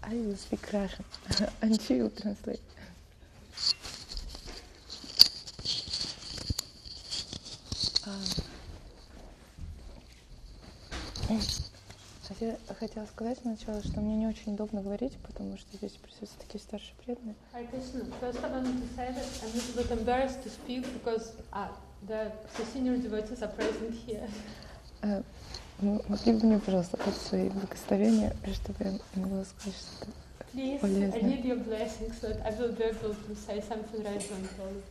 I will speak Russian, and she will translate. Хотела сказать сначала, что мне не очень удобно говорить, потому что здесь присутствуют такие старшие преданные. First I wanted to say that I'm a little bit embarrassed to speak because the senior devotees are present here. Могли бы мне, пожалуйста, дать свои благословения, чтобы я могла сказать что-то полезное? Please, I need your blessings so that I will be able to say something relevant.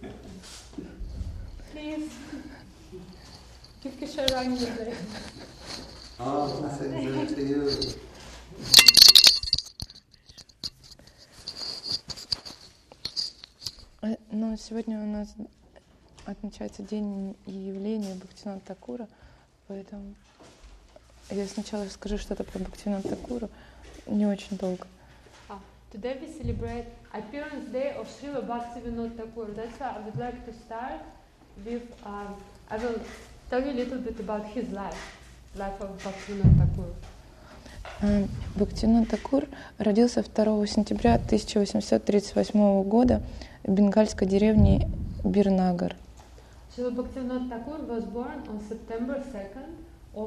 Please, give Kisharang your blessings. Blessings to you. Но сегодня у нас отмечается день явления Бхактивинода Такура, поэтому я сначала скажу что-то про Бхактивинода Такура, не очень долго. Today we celebrate appearance day of Srila Bhaktivinoda Thakur. That's why I would like to start with, I will tell you a little bit about his life of Bhaktivinoda Thakur. Бхактивинод Такур родился 2 сентября 1838 года в бенгальской деревне Бирнагар. Srila Bhaktivinoda Thakur was born on September 2nd of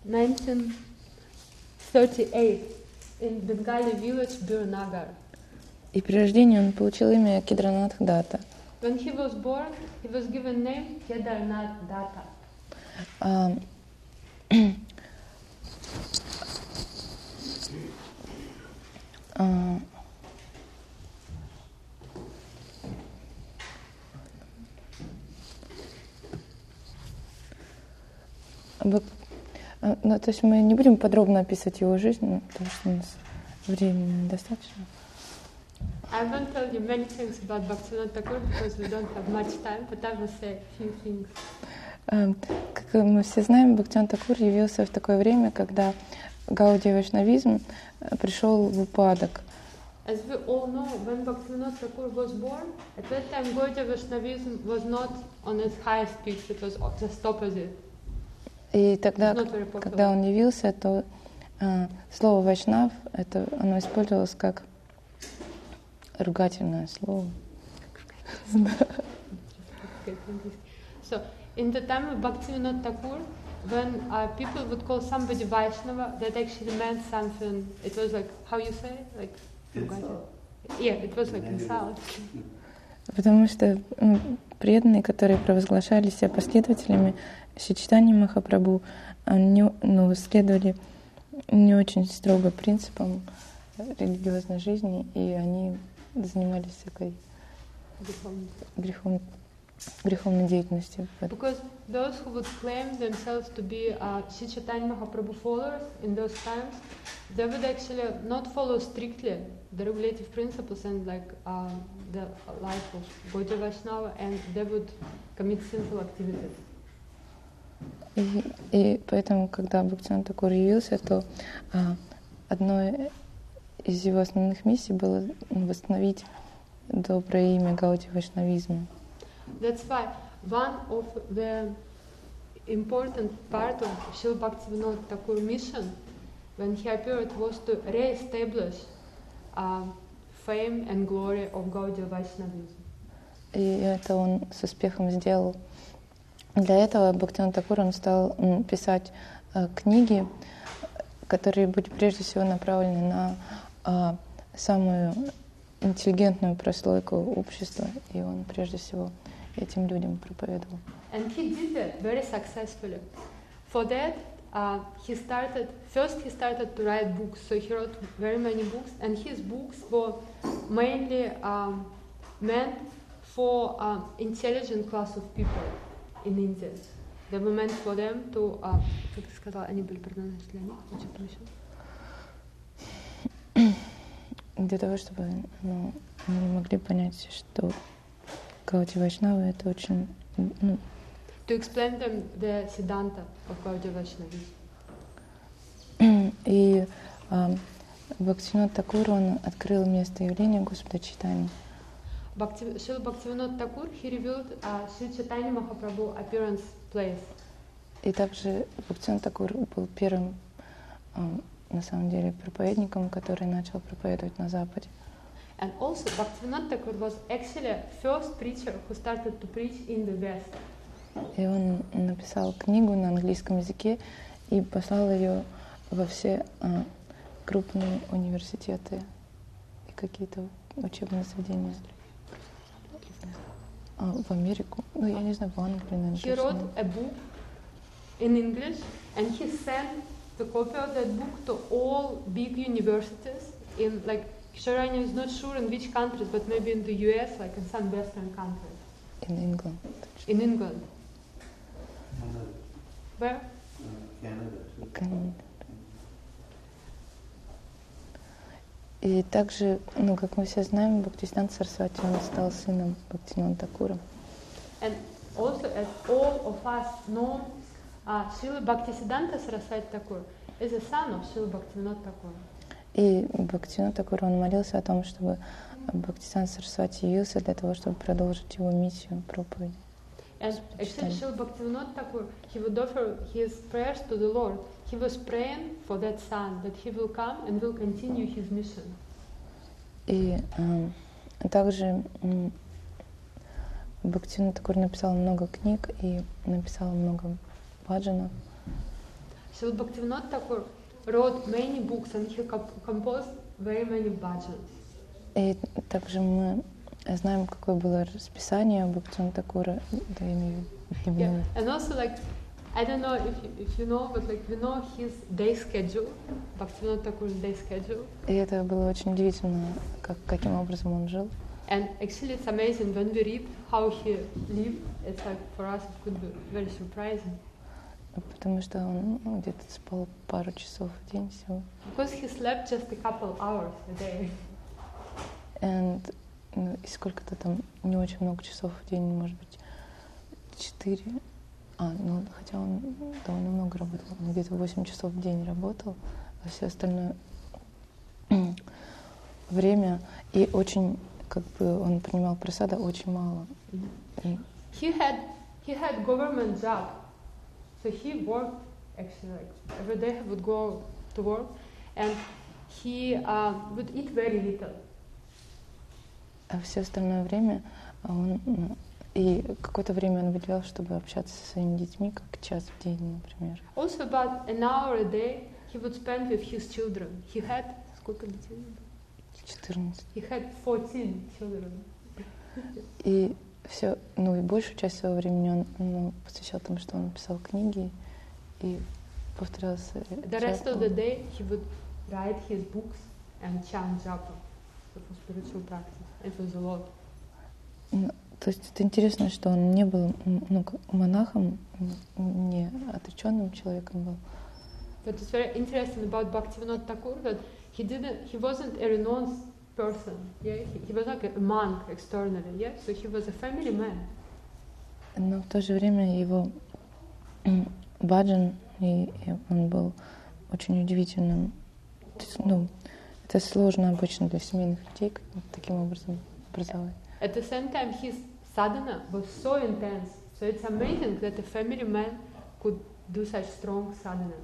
1938 in Bengali village Birnagar. И при рождении он получил имя Кедранатх Дата. When he was born, he was given name Kedarnath Datta. Ну, то есть мы не будем подробно описывать его жизнь, потому что у нас времени недостаточно. I won't tell you many things about Bhaktivinoda Thakur because we don't have much time, but I will say a few things. Как мы все знаем, Бхактивинод Такур явился в такое время, когда Гаудия Вайшнавизм пришел в упадок. As we all know, when Bhaktivinoda Thakur was born, at that time Gaudiya Vaishnavism was not on its highest peaks, it was just opposite. И тогда, когда он явился, то слово «вайшнав» оно использовалось как ругательное слово. So, in the time of Bhaktivinoda Thakur, when people would call somebody Vaishnava, that actually meant something. It was like, how you say, like, yeah, it was like insult. Потому что преданные, которые провозглашали себя последователями Шри Чайтаньи Махапрабху, они следовали не очень строго принципам религиозной жизни, и они занимались всякой греховной деятельностью. Because those who would claim themselves to be Shri Chaitanya Mahaprabhu followers in those times, they would actually not follow strictly the regulative principles and like the life of Gaudiya Vaishnava, and they would commit sinful activities. И поэтому, когда Бхактивинод Такур явился, то одной из его основных миссий было восстановить доброе имя Гаудия Вайшнавизма. That's why one of the important part of Srila Bhaktivinoda Thakur mission when he appeared was to re-establish fame and glory of Gaudiya Vaishnavism. И это он с успехом сделал. Для этого Бхактивинод Такур он стал писать книги, которые были прежде всего направлены на самую интеллигентную прослойку общества, и он прежде всего этим людям проповедовал. And he did it very successfully. For that, he started to write books. So he wrote very many books, and his books were mainly meant for intelligent class of people in India. They were meant for them to, как ты сказала, они были предназначены для них. Для того, чтобы они могли понять, что Гаудия Вайшнава это очень... To explain them the Siddhanta of Gaudiya Vaishnavism. И Бхактивинод Такур, он открыл место явления Господа Чайтаньи. Srila Bhaktivinoda Thakur, he revealed Sri Chaitanya Mahaprabhu appearance place. И также Бхактивинод Такур был первым на самом деле проповедником, который начал проповедовать на Западе. And also, Bhaktivinoda Thakur was actually first preacher who started to preach in the West. И он написал книгу на английском языке и послал ее во все крупные университеты и какие-то учебные заведения. В Америку, ну я не знаю, в Англию, наверное. He wrote a book in English, and he sent the copy of that book to all big universities in, like, Sharanya is not sure in which countries, but maybe in the US, like in some Western countries. In England. In England. Canada. Where? Canada. И также, ну, как мы все знаем, Бхактисиданта Сарасвати, он стал сыном Бхактивинода Thakura. And also, as all of us know, Srila Bhaktisiddhanta Saraswati Thakur is a son of Srila Bhaktivinoda Thakur. И Бхактивинод Thakura, он молился о том, чтобы Бхактисиданта Сарасвати явился для того, чтобы продолжить его миссию проповеди. And actually, Srila Bhaktivinoda Thakur, he would offer his prayers to the Lord. He was praying for that son, that he will come and will continue his mission. И также Бхактивинод Thakura написал много книг и написал много баджанов. Srila Bhaktivinoda Thakur wrote many books and he composed very many bhajans. И также мы знаем, какое было расписание Бхактивинода Thakura. Да, я имею в виду. Yeah. And also, like, I don't know if you know, but like we know his day schedule, Bhaktivinoda Thakur's day schedule. И это было очень удивительно, каким образом он жил. And actually, it's amazing when we read how he lived. It's like for us it could be very surprising. Потому что он где-то спал пару часов в день всего. Because he slept just a couple hours a day. And, и сколько-то там, не очень много часов в день, может быть, 4. Хотя он довольно много работал, он где-то 8 часов в день работал, а все остальное время, и очень, как бы, он принимал прасада очень мало. He had government job, so he worked actually, like, every day he would go to work, and he would eat very little. А все остальное время он и какое-то время он выделял, чтобы общаться со своими детьми, как час в день, например. Also, about an hour a day he would spend with his children. He had сколько детей? 14. He had 14 children. И все, и большую часть своего времени он посвящал тому, что он писал книги и повторялся. The rest of the day he would write his books and chant japa for spiritual practice. It was a lot. То есть это интересно, что он не был монахом, не отреченным человеком был. But it's very interesting about Bhaktivinoda Thakur that he wasn't a renounced person. Yeah, he was like a monk externally. Yeah, so he was a family man. Но в то же время его баджан, и он был очень удивительным. Это сложно обычно для семейных людей таким образом образовать. At the same time, his sadhana was so intense. So it's amazing that a family man could do such strong sadhana.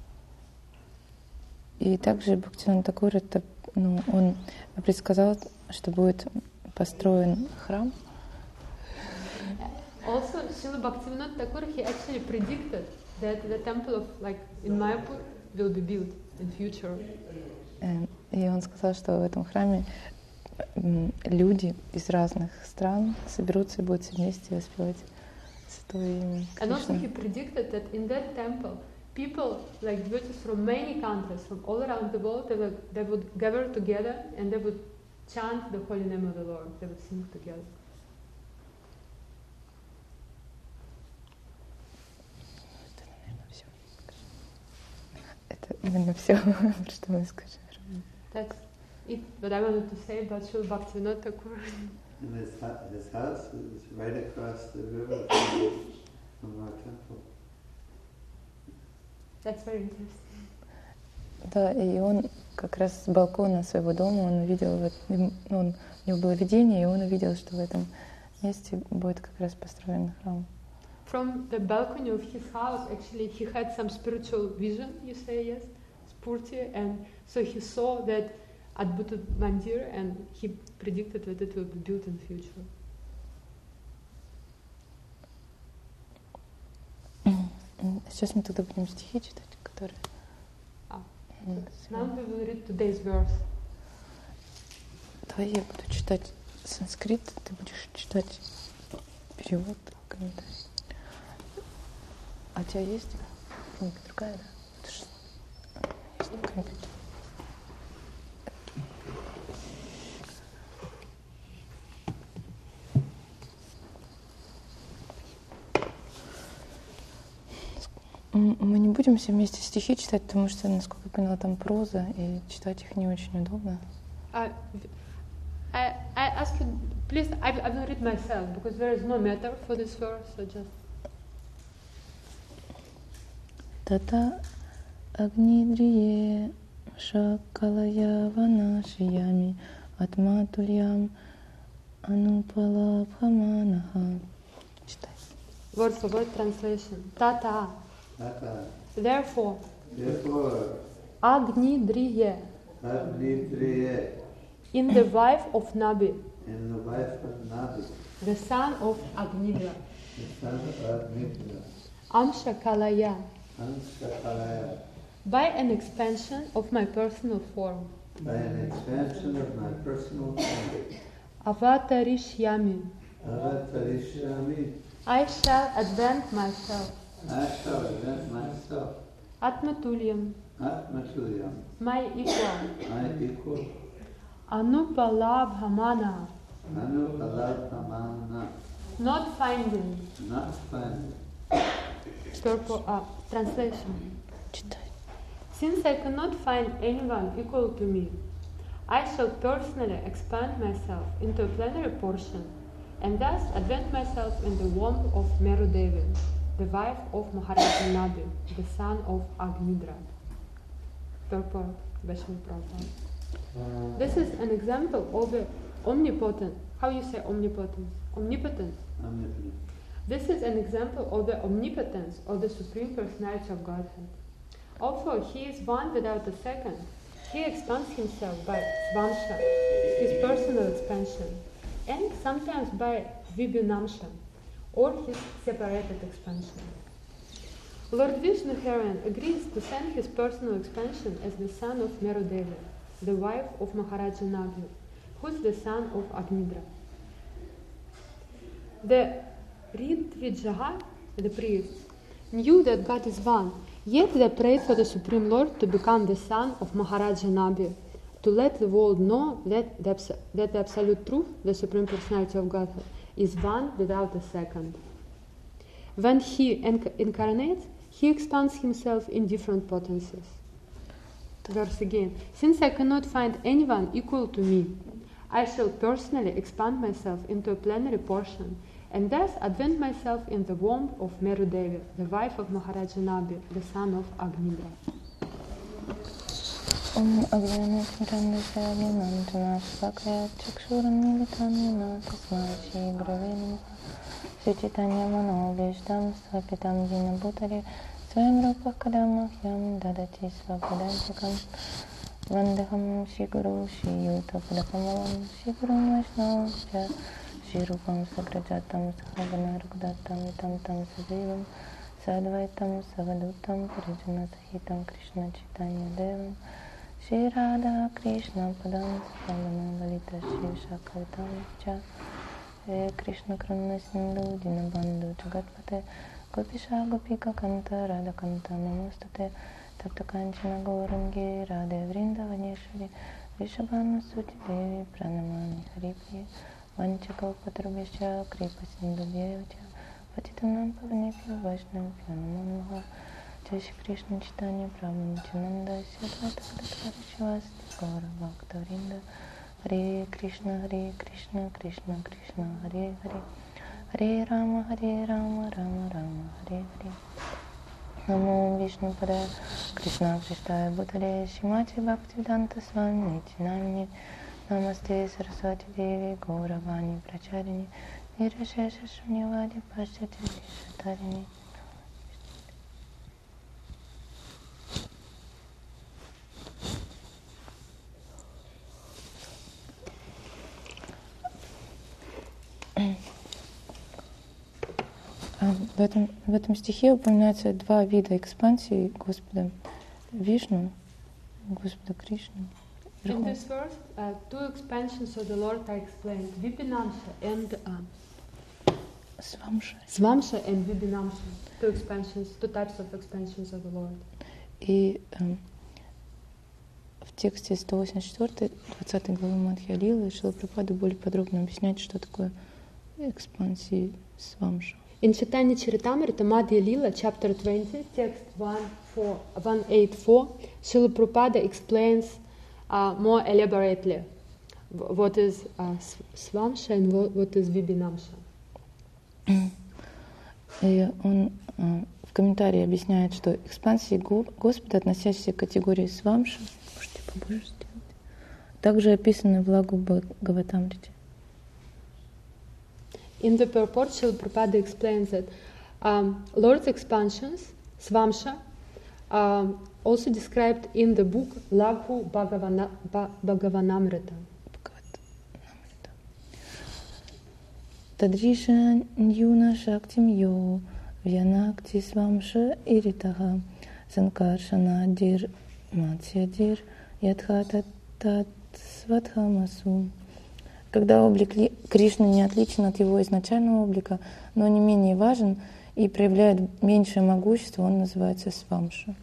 И также Бхактивинод Thakura, он предсказал, что будет построен храм. Also, Srila Bhaktivinoda Thakur, he actually predicted that the temple of, like, in Mayapur will be built in future. И он сказал, что в этом храме люди из разных стран соберутся и будут все вместе воспевать святое имя Кришны. And also he predicted that in that temple, people, like devotees from many countries, from all around the world, they would gather together and they would chant the holy name of the Lord. They would sing together. Это именно все, что мы скажем. That's it. What I wanted to say about Srila Bhaktivinoda Thakur. And his house is right across the river from our temple. That's very interesting. Да, и он как раз с балкона своего дома, он увидел, у него было видение, и он увидел, что в этом месте будет как раз построен храм. From the balcony of his house, actually, he had some spiritual vision, you say, yes? Purti, and so he saw that Adbhuta Mandir, and he predicted that it will be built in the future. Сейчас мы тогда будем стихи читать, которые... Now we will read today's verse. Давай я буду читать санскрит, ты будешь читать перевод, комментарий. А у тебя есть книга другая, да? Есть компьютер. Мы не будем все вместе стихи читать, потому что, насколько я поняла, там проза, и читать их не очень удобно. I ask you, please, I will read myself, because there is no matter for this verse, so just... Tata Agnidriye Shakalaya Vanashiyami Atmatulyam Anupalabhamanaha. Читай. Word for word translation. Tata. Tata. Therefore. Therefore. Agnidriye. Agnidriye. In the wife of Nabi. In the wife of Nabi. The son of Agnidra. The son of Agnidra. Amshakalaya. Amshakalaya. By an expansion of my personal form. By an expansion of my personal form. Avatarishyami. Avatarishyami. I shall advance myself. I shall advance myself. Atmatulyam. Atmatulyam. My equal. My equal. Anupalabhamana. Anupalabhamana. Not finding. Not finding. Translation. Читай. Since I cannot find anyone equal to me, I shall personally expand myself into a plenary portion, and thus advance myself in the womb of Merudevi, the wife of Maharaja Nabi, the son of Agnidra. Purport, Vaishnava Prabhupada. This is an example of the omnipotent. How you say omnipotence? Omnipotence. Omnipotent. This is an example of the omnipotence of the Supreme Personality of Godhead. Although he is one without a second, he expands himself by Svamsha, his personal expansion, and sometimes by Vibhinamsha, or his separated expansion. Lord Vishnu herein agrees to send his personal expansion as the son of Merudevi, the wife of Maharaja Nabi, who is the son of Agnidra. The Ritvijaha, the priest, knew that God is one, yet they prayed for the Supreme Lord to become the son of Maharaja Nabi, to let the world know that the absolute truth, the Supreme Personality of Godhead, is one without a second. When he incarnates, he expands himself in different potencies. Verse again. Since I cannot find anyone equal to me, I shall personally expand myself into a plenary portion, and thus advent myself in the womb of Merudevi, the wife of Maharaja Nabi, the son of Agnidra. Om Agyanam Chandrasevinam Tanasvakaya Chakshuramilitanina Tasmachi Gravena Suchitanya Manobishtam Svapitam Dina Bhutare Swayam Rupa Kadamahyam Dadati Svapadantikam Vandeham Shiguru Shiyuta Padakamalam Shigurum Vaishnavasya Shirupam Sagrajatam Sahavana Rukdatam Vitam Tam Sajivam Sadvaitam Savadutam Parijana Sahitam Krishna Chaitanya Devam Shri Radha Krishna Padam Savana Lalita Shri Shakavitam Cha Hare Krishna Karuna Sindhu Dinabandhu Jagatpate Gopisha Gopika Kanta Radha Kanta Namastate Tapta Kanchana Gaurangi Radhe Vrindavaneshwari Vishabhanu Suti Devi Pranamani Haripriya Vanchakalpatarubhya Kripa Sindhu Devcha Patitanam Pavanebhyo Vaishnavabhyo Namo Namaha Jai Shri Krishna Chaitanya Prabhu Nityananda Shri Advaita Gadadhara Shivasati Gaura Bhakta-vrinda Hare Krishna Krishna Krishna Hare Hare Hare Rama Rama Rama Hare Hare Namo Vishnu Pada Krishna Prasthaya Bhutale Shrimati Bhaktivedanta Swami Niti Namini Namaste Saraswati Devi Gauravani Pracharini Nirashesha Shunyavadi Pashyati Shatarini. В этом стихе упоминаются два вида экспансии Господа Вишну, Господа Кришны. In this verse, two expansions of the Lord are explained: Vibhinamsha and Swamsha and Vibhinamsha. Two expansions, two types of expansions of the Lord. И в тексте 184, 20 главы Мадхья Лилы Шрила Прабхупада более подробно объясняет, что такое экспансии Свамша. In Chaitanya Charitamrita, Madhya Lila, chapter 20, text 184, Srila Prabhupada explains more elaborately what is Swamsha and what is Vibhinamsha. И он в комментарии объясняет, что экспансии Господа, относящиеся к категории Свамша, можете побольше сделать, также описаны в Лагу Бхагаватамрите. In the purport, Srila Prabhupada explains that Lord's expansions, Swamsha, also described in the book Laghu Bhagavanamrita. Tadrisha Nyuna Shaktim Yo Vyanakti Swamsha Iritaha Sankarshana Dir Matsyadir Ядха Тат Сватхамасу. Когда облик Кришны не отличен от его изначального облика, но не менее важен и проявляет меньшее могущество, он называется Свамша.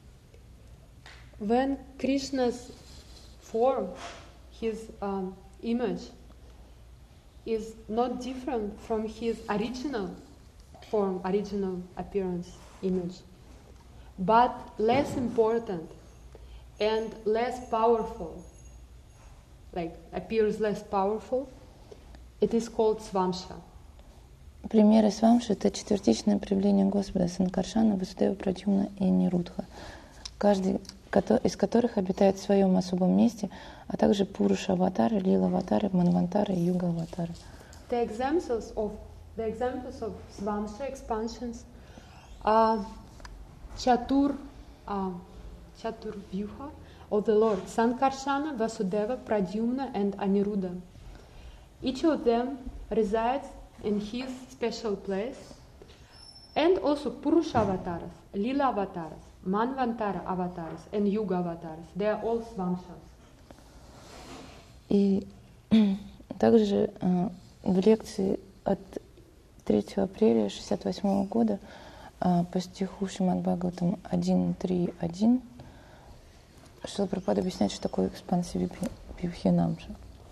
When Krishna's form, his image, is not different from his original form, original appearance, image, but less important and less powerful, like appears less powerful, it is called Swamsha. Примеры Свамши — это четвертичное проявление Господа Санкаршана, Васудева, Прадьюмна и Нирудха, каждый из которых обитает в своем особом месте, а также Пуруша аватары, Лила аватары, Манвантары и Юга аватары. The examples of Swamsha expansions are Chatur Vyuha of the Lord, Sankarshana, Vasudeva, Pradyumna, and Aniruddha. Each of them resides in his special place, and also Purusha avatars, Lila avatars, Manvantara avatars, and Yuga avatars. They are all Swamshas. И также в лекции от 3 апреля 1968 года по стиху Шримад Бхагаватам 1.3.1 Шрила Прабхупада объясняет, что такое экспансия Вибхинамша.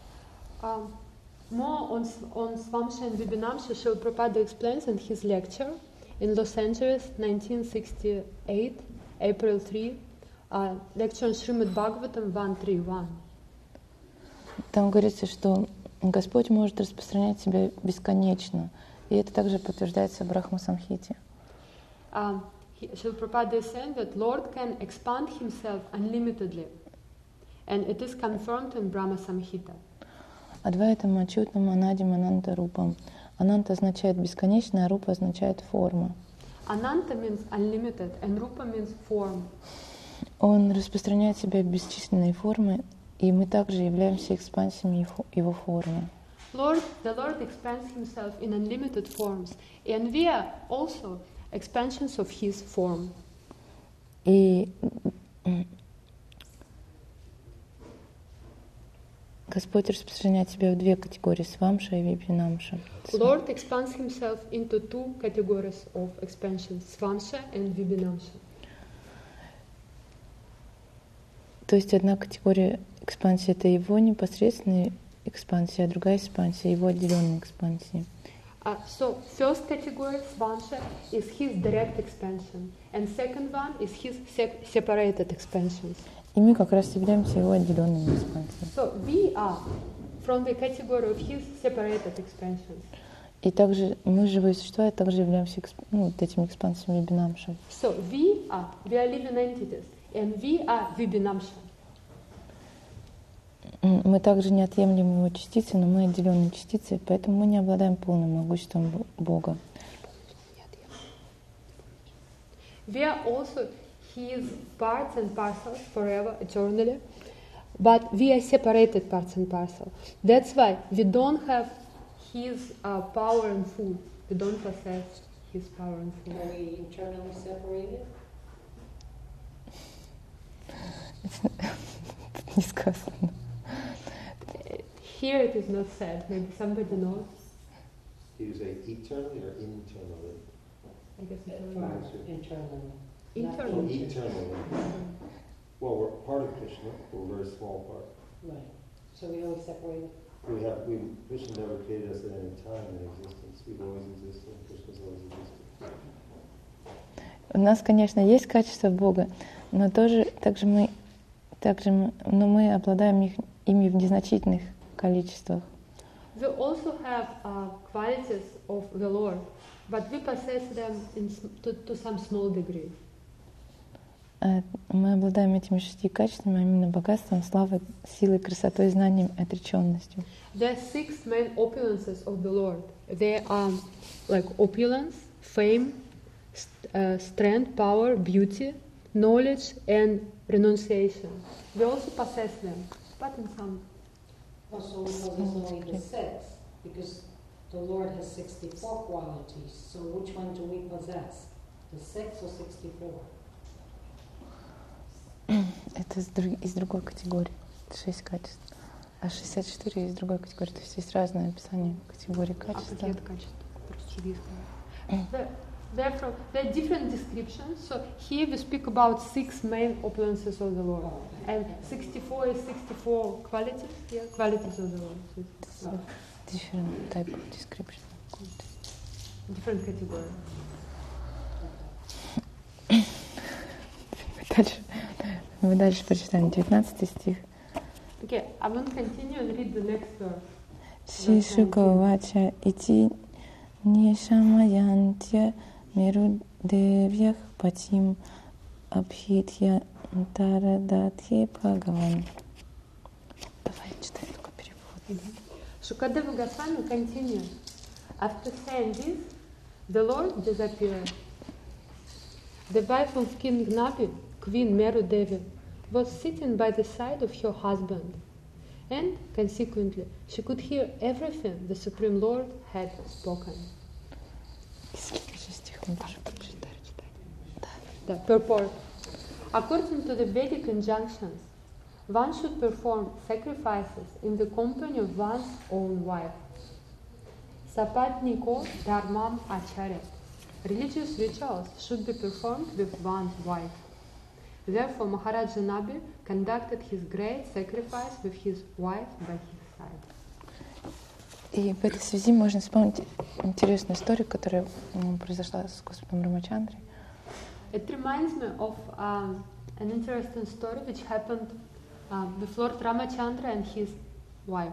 More on Swamsha and Vibhinamsha, Srila Prabhupada explains in his lecture in Los Angeles, 1968, April 3, lecture on Srimad Bhagavatam 1.3.1. Там говорится, что Господь может распространять себя бесконечно, и это также подтверждается в Брахма-самхите. Srila Prabhupada is saying that Lord can expand himself unlimitedly, and it is confirmed in Brahma Samhita. Адвайтам Ачутам Анадим Ананта Рупам. Ананта означает бесконечно, а Рупа означает форма. Ananta means unlimited, and Rupa means form. Он распространяет себя в бесчисленные формы, и мы также являемся экспансиями его формы. The Lord expands himself in unlimited forms, and we are also expansions of his form. И Господь распространяет себя в две категории — Свамша и Вибхинамша. Lord expands himself into two categories of expansion, Swamsha and Vibhinamsha. То есть одна категория экспансии — это его непосредственная экспансия, а другая экспансия — его отделенная экспансия. So first category, Swamsha, is his direct expansion, and second one is his separated expansions. И мы как раз являемся его отделенными экспансиями. So we are from the category of his separated expansions. И также мы, живые существа, также являемся вот этими экспансиями Вибхинамши. So we are living entities, and we are Vibhinamsha. Мы также неотъемлемые его частицы, но мы отделенные частицы, поэтому мы не обладаем полным могуществом Бога. We are also his parts and parcels forever, eternally, but we are separated parts and parcels. That's why we don't have his power and full. We don't possess his power and Are force. we internally separated? Не сказано. Here it is not said. Maybe somebody knows. Do you say eternally or internally? I guess At internally. first, internally. Internally. Eternally. Well, we're part of Krishna. We're a very small part. Right. So we always separated. Krishna never created us at any time in existence. We've always existed. Krishna's always existed. У нас, конечно, есть качество Бога, но но мы обладаем ими в незначительных количествах. We also have qualities of the Lord, but we possess them to some small degree. Мы обладаем этими 6 качествами, а именно богатством, славой, силой, красотой, знанием, отреченностью. There are 6 main opulences of the Lord. They are like opulence, fame, strength, power, beauty, knowledge, and renunciation. We also possess them, but in some. Also, we possess only the 6, because the Lord has 64 qualities. So which one do we possess? The 6 or 64? Это из другой категории, 6 качеств. А 64 из другой категории, то есть есть разное описание категории качеств. Какие это качества? Просто другие слова. Therefore, there are different descriptions. So here we speak about 6 main opulences of the Lord, and 64 is 64 qualities. Yeah, qualities of the Lord. So Different type of description. different category. Мы дальше прочитаем 19 стих. Okay, I will continue and read the next verse. Шишуковача ити нишамаянтя мирудевьях патим абхитья тарадатхи Бхагаван. Давай читай только перевод. Shukadeva Goswami continues. After saying this, the Lord disappeared. The wife of King Nabi, Queen Meru Devi, was sitting by the side of her husband, and consequently she could hear everything the Supreme Lord had spoken. The purport. According to the Vedic injunctions, one should perform sacrifices in the company of one's own wife. Sapatniko dharmam acharya. Religious rituals should be performed with one's wife. Therefore, Maharaja Nabi conducted his great sacrifice with his wife by his side. И в этой связи можно вспомнить интересную историю, которая произошла с Господом Рамачандрой. It reminds me of an interesting story which happened with Lord Ramachandra and his wife.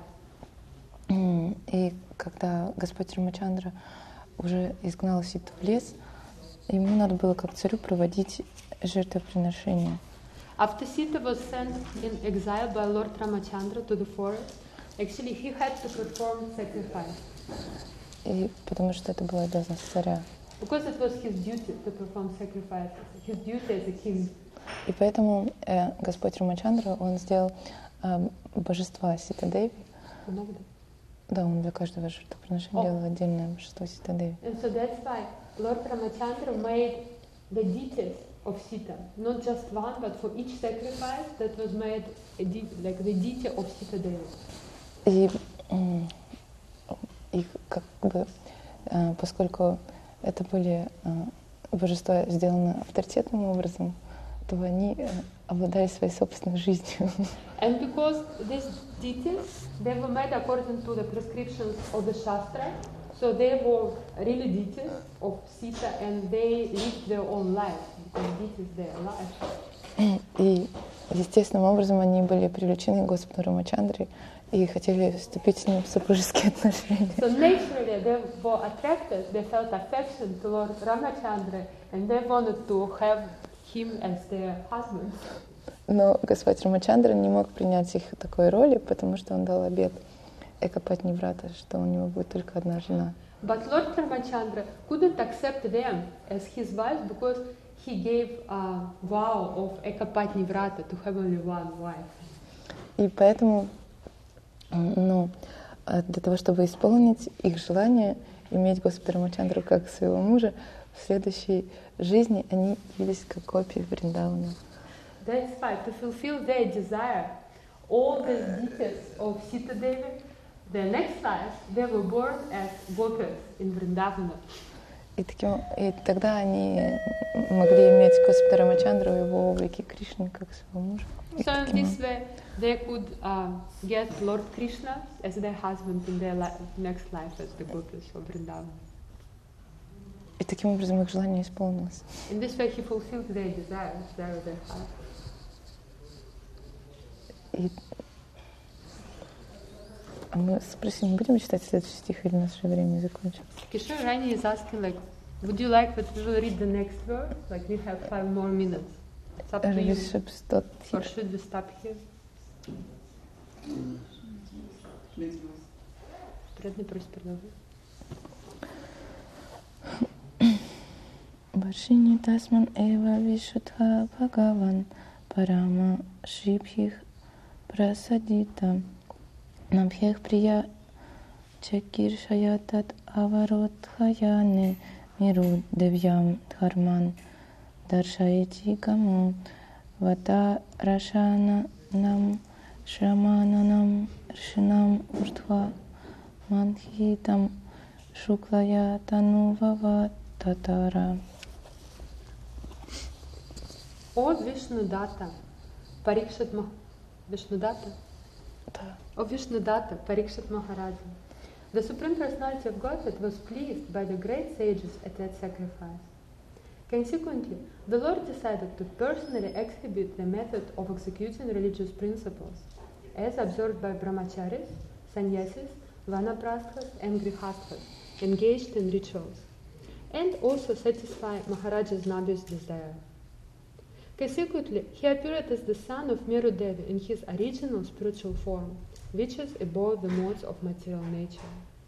И когда Господь Рамачандра уже изгнал Ситу в лес, ему надо было как царю проводить жертвоприношения. After Sita was sent in exile by Lord Ramachandra to the forest, actually he had to perform sacrifice. И потому что это была обязанность царя. Because it was his duty to perform sacrifices, his duty as a king. И поэтому Господь Рамачандра, он сделал божества Сита Деви. Да, он для каждого жертвоприношения делал отдельное божество Сита Деви. And so that's why Lord Ramachandra made the deities of Sita, not just one, but for each sacrifice that was made like the deity of Sita Devi. И как бы, поскольку это были божества, сделаны авторитетным образом, то они обладали своей собственной жизнью. And because these deities, they were made according to the prescriptions of the Shastra, so they were really deities of Sita, and they lived their own life, because deities their life. И естественным образом они были привлечены к Господу Рамачандре и хотели вступить с ним в супружеские отношения. So naturally they were attracted, they felt affection to Lord Ramachandra, and they wanted to have him as their husband. Но Господь Рамачандра не мог принять их такой роли, потому что он дал обет Экапатниврата, что у него будет только одна жена. But Lord Ramachandra couldn't accept them as his wives because he gave a vow of Ekapatnivrata to have only one wife. И поэтому, для того, чтобы исполнить их желание, иметь Господа Рамачандру как своего мужа, в следующей жизни они явились как гопи Вриндавана. That's why, to fulfill their desire, all the deities of Sita Devi, their next life, they were born as gopis in Vrindavana. И тогда они могли иметь Господа Рамачандру и его облики Кришны как своего мужа. So in this way, they could get Lord Krishna as their husband in their next life as the gopis of Vrindavan. И таким образом их желание исполнилось. In this way, he fulfilled their desires, their heart. А мы спросим, будем читать следующий стих или наше время закончилось? Kishore Rani is asking, like, would you like that we will read the next verse? Like, we have 5 more minutes. It's up to you. Or should we stop here? Преданный просит продолжить. Варшини тасман эва вишутха бхагаван парама шрибхих прасадита намбхех прия чакиршая тат аваротхаяне миру девьям дхарман даршаити каму вата рашана нам шрамананам ршинам уртва манхитам шуклая танувава татара. О Вишнудата, Парикшит Вишнудата? Да. O Vishnudata, Parikshit Maharaja, the Supreme Personality of Godhead was pleased by the great sages at that sacrifice. Consequently, the Lord decided to personally exhibit the method of executing religious principles, as observed by brahmacharis, sannyasis, vanaprasthas, and grihasthas, engaged in rituals, and also satisfy Maharaja's Nabi's desire. Consequently, he appeared as the son of Meru Devi in his original spiritual form, which is above the modes of material nature.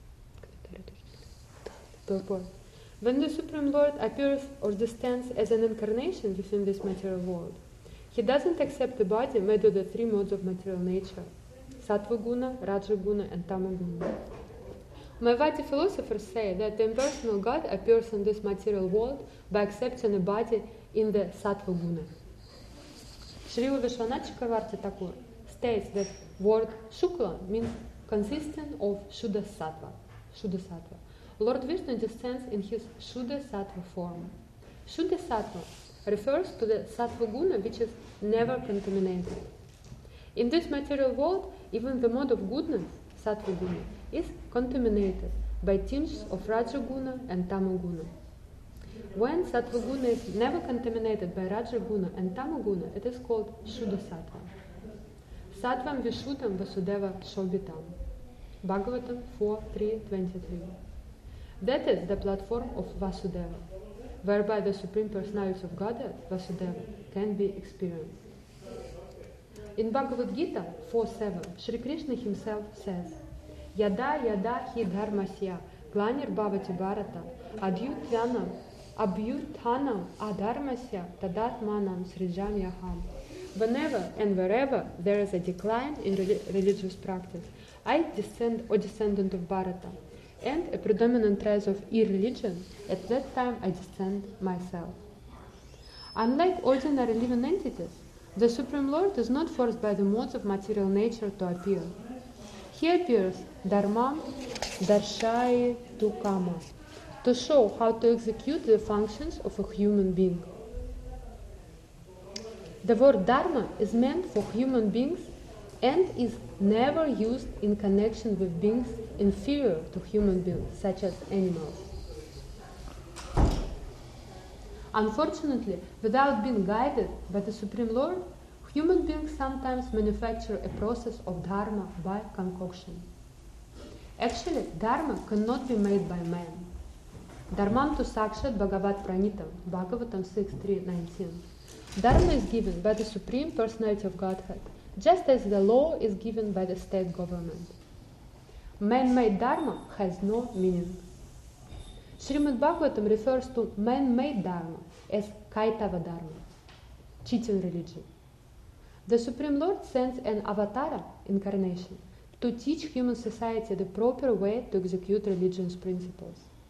Purport. When the Supreme Lord appears or descends as an incarnation within this material world, he doesn't accept a body made of the 3 modes of material nature, Sattva Guna, Raja Guna, and Tama Guna. Mayavadi philosophers say that the impersonal God appears in this material world by accepting a body in the Sattva Guna. Srila Vishwanath Chakravarti Thakur states that word Shukla means consisting of Shuddha Sattva. Lord Vishnu descends in his Shuddha Sattva form. Shuddha Sattva refers to the Sattva Guna which is never contaminated. In this material world, even the mode of goodness, Sattva Guna, is contaminated by tinges of Raja Guna and Tama Guna. When Sattva Guna is never contaminated by Raja Guna and Tama Guna, it is called Shuddha Sattva. Sattvam Vishuddham Vasudeva Shobhitam. Bhagavatam 4.3.23. That is the platform of Vasudeva, whereby the Supreme Personality of Godhead, Vasudeva, can be experienced. In Bhagavad Gita 4.7, Shri Krishna himself says, Yada yada hi dharmasya glanir bhavati bharata abhyuthanam adharmasya tadatmanam srijamyaham. Whenever and wherever there is a decline in religious practice, I descendant of Bharata, and a predominant rise of irreligion, at that time I descend myself. Unlike ordinary living entities, the Supreme Lord is not forced by the modes of material nature to appear. He appears dharmam darshaye tu kama, to show how to execute the functions of a human being. The word dharma is meant for human beings and is never used in connection with beings inferior to human beings, such as animals. Unfortunately, without being guided by the Supreme Lord, human beings sometimes manufacture a process of dharma by concoction. Actually, dharma cannot be made by man. Dharmam tu sakshat bhagavat pranitam, Bhagavatam 6.3.19. Dharma is given by the Supreme Personality of Godhead, just as the law is given by the state government. Man-made dharma has no meaning. Srimad Bhagavatam refers to man-made dharma as kaitava dharma, cheating religion. The Supreme Lord sends an avatara incarnation to teach human society the proper way to execute religion's principles.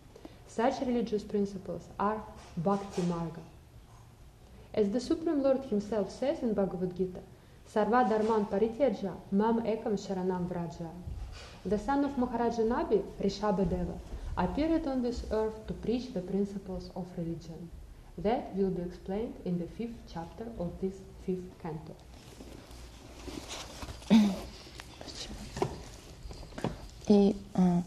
Such religious principles are Bhakti Marga. As the Supreme Lord himself says in Bhagavad Gita, Sarva Dharman Parityaja Mam Ekam Sharanam Vraja. The son of Maharaja Nabi, Rishabhadeva, appeared on this earth to preach the principles of religion. That will be explained in the 5th chapter of this 5th canto. И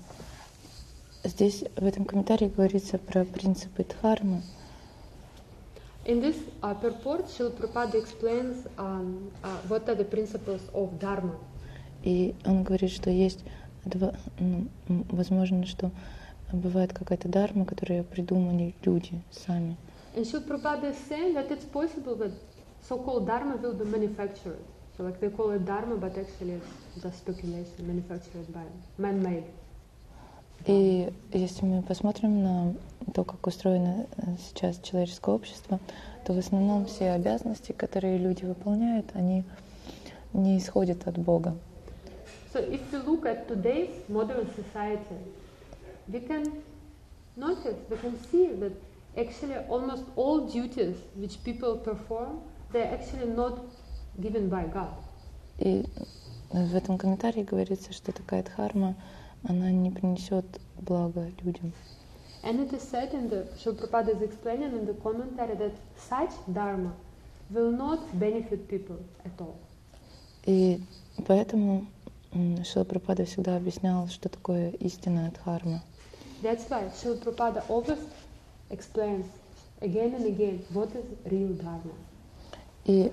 здесь в этом комментарии говорится про принципы дхармы. In this purport, Srila Prabhupada explains what are the principles of Dharma. И он говорит, что есть возможно, что бывает какая-то дharma, которую придумали люди сами. And Srila Prabhupada is saying that it's possible that so-called Dharma will be manufactured. So like they call it Dharma, but actually it's just speculation, manufactured by man-made. И если мы посмотрим на то, как устроено сейчас человеческое общество, то в основном все обязанности, которые люди выполняют, они не исходят от Бога. So if we look at today's modern society, we can notice, we can see that actually almost all duties which people perform, they're actually not given by God. И в этом комментарии говорится, что такая дхарма, она не принесет блага людям. And it is said in the, Srila Prabhupada is explaining in the commentary that such dharma will not benefit people at all. И поэтому Шрила Прабхупада всегда объяснял, что такое истинная дхарма. That's why Srila Prabhupada always explains again and again what is real dharma. И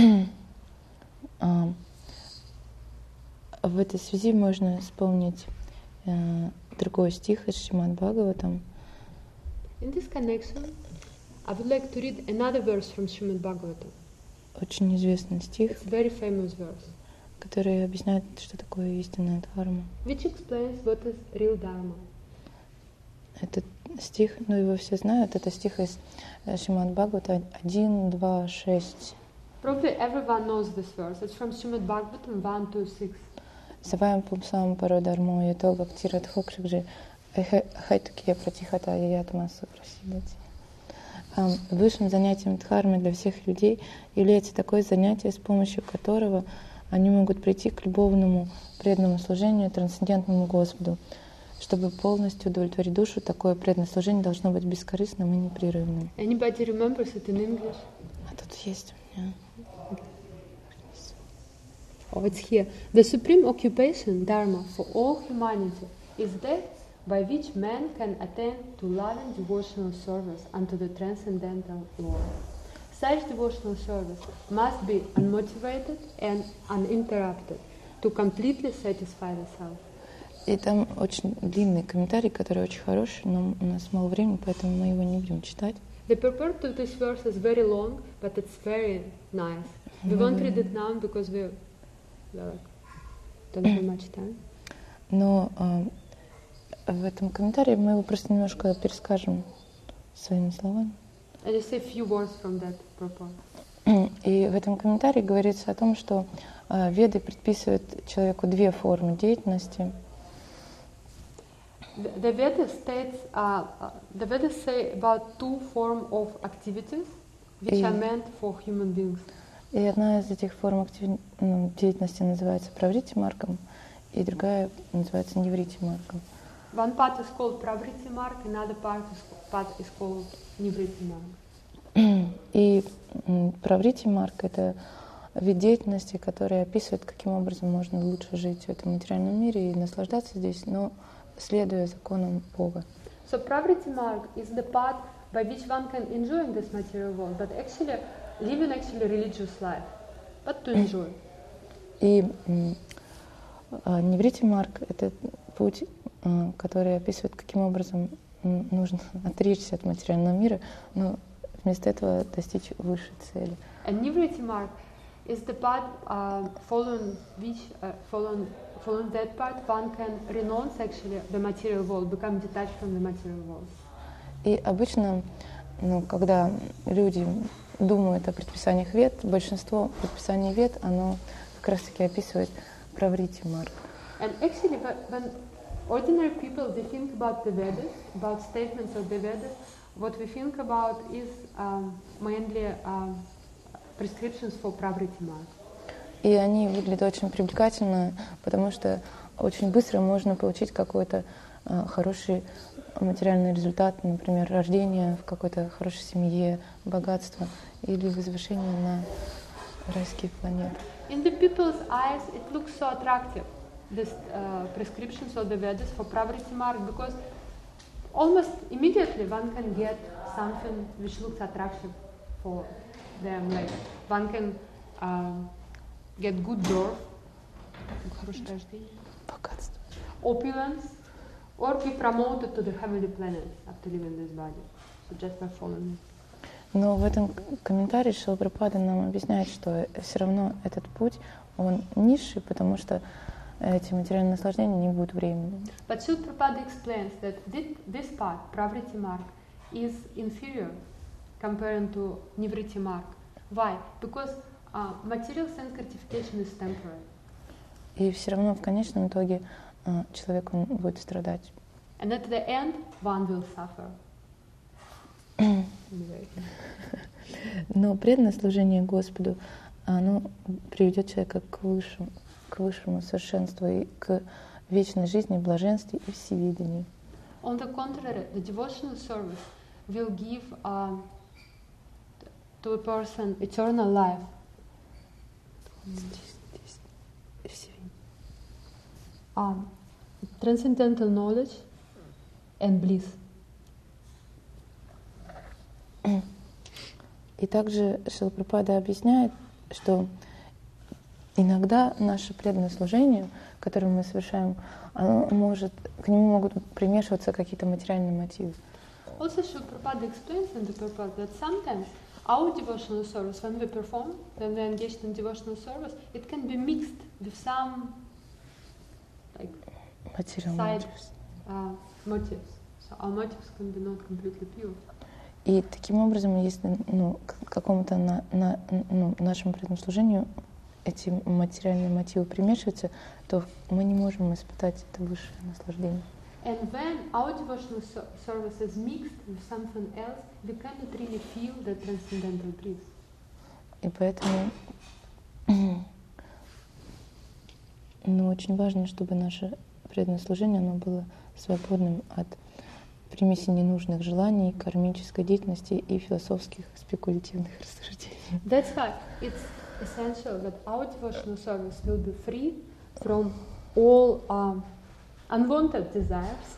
в этой связи можно вспомнить другой стих из Шримад Бхагаватам. In this connection, I would like to read another verse from Srimad Bhagavatam. Очень известный стих, It's a very famous verse, который объясняет, что такое истинная дхарма. which explains what is real dharma. Этот стих, ну его все знают, это стих из Шримад Бхагавата 1, 2, 6. Probably everyone knows this verse. It's from Srimad Bhagavatam 1 to 6. Саваям пумсам пародармо ято бхактират хокшикджи хайтукия пратихата ятмасу просидати. Высшим занятием дхармы для всех людей является такое занятие, с помощью которого они могут прийти к любовному преданному служению трансцендентному Господу. Чтобы полностью удовлетворить душу, такое преданное служение должно быть бескорыстным и непрерывным. Anybody remembers it in English? А тут есть у меня. Oh, it's here. The supreme occupation, dharma, for all humanity is that by which man can attain to loving devotional service unto the transcendental Lord. Such devotional service must be unmotivated and uninterrupted to completely satisfy the self. И там очень длинный комментарий, который очень хороший, но у нас мало времени, поэтому мы его не будем читать. The purport of this verse is very long, but it's very nice. We won't read it now because we don't have much time. Но в этом комментарии мы его просто немножко перескажем своими словами. I just say a few words from that purport. И в этом комментарии говорится о том, что Веды предписывают человеку две формы деятельности. The Vedas states, the Vedas say about two forms of activities which are meant for human beings. И одна из этих форм деятельности называется праврити маргам, и другая называется ниврити маргам. One part is called pravriti marg, another part is called nivriti marg. И праврити марг — это вид деятельности, который описывает, каким образом можно лучше жить в этом материальном мире и наслаждаться здесь, но следуя законам Бога. So pravriti marg is the part by which one can enjoy this material world, but actually living religious life, but to enjoy. И ниврити марг — это путь, который описывает, каким образом нужно отречься от материального мира, но вместо этого достичь высшей цели. And nivriti marg is the part following that part one can renounce actually the material world, become detached from the material world. И обычно, когда люди думают о предписаниях Вед, большинство предписаний Вед, оно как раз-таки описывает праврити марг. And actually, ordinary people, they think about the Vedas, about statements of the Vedas. What we think about is mainly prescriptions for Pravriti Marg. И они выглядят очень привлекательно, потому что очень быстро можно получить какой-то хороший материальный результат, например, рождение в какой-то хорошей семье, богатство или возвышение на райские планеты. In the people's eyes, it looks so attractive, this prescriptions of the Vedas for Pravriti Marg, because almost immediately one can get something which looks attractive for them. Like one can get good birth, хорошее рождение, Богатство. opulence, or be promoted to the heavenly planets after leaving this body. So just by following. Но в этом комментарии Шрила Прабхупада нам объясняет, что все равно этот путь, он низший, потому что эти материальные наслаждения не будут временными. But Srila Prabhupada explains that this part, Pravriti Marg, is inferior compared to Nivriti Marg. Why? Because material sense gratification is temporary. И все равно в конечном итоге человек он будет страдать. And at the end, one will suffer. Anyway. Но преданное служение Господу, оно приведет человека к высшему совершенству и к вечной жизни, блаженстве и всевидению. On the contrary, the devotional service will give to a person eternal life. Transcendental knowledge and bliss. И также Шрила Прабхупада объясняет, что иногда наше преданное служение, которое мы совершаем, оно к нему могут примешиваться какие-то материальные мотивы. Also, Srila Prabhupada explains in the purport that sometimes our devotional service, when we perform, when we are engaged in devotional service, it can be mixed with some like side motives. So our motives can be not completely pure. И таким образом, если к какому-то нашему преданному служению эти материальные мотивы примешиваются, то мы не можем испытать это высшее наслаждение. And when our devotional service is mixed with something else, we cannot really feel the transcendental bliss. И поэтому очень важно, чтобы наше преданное служение оно было свободным от примеси ненужных желаний, кармической деятельности и философских спекулятивных рассуждений. That's why it's essential that our devotional service will be free from all unwanted desires,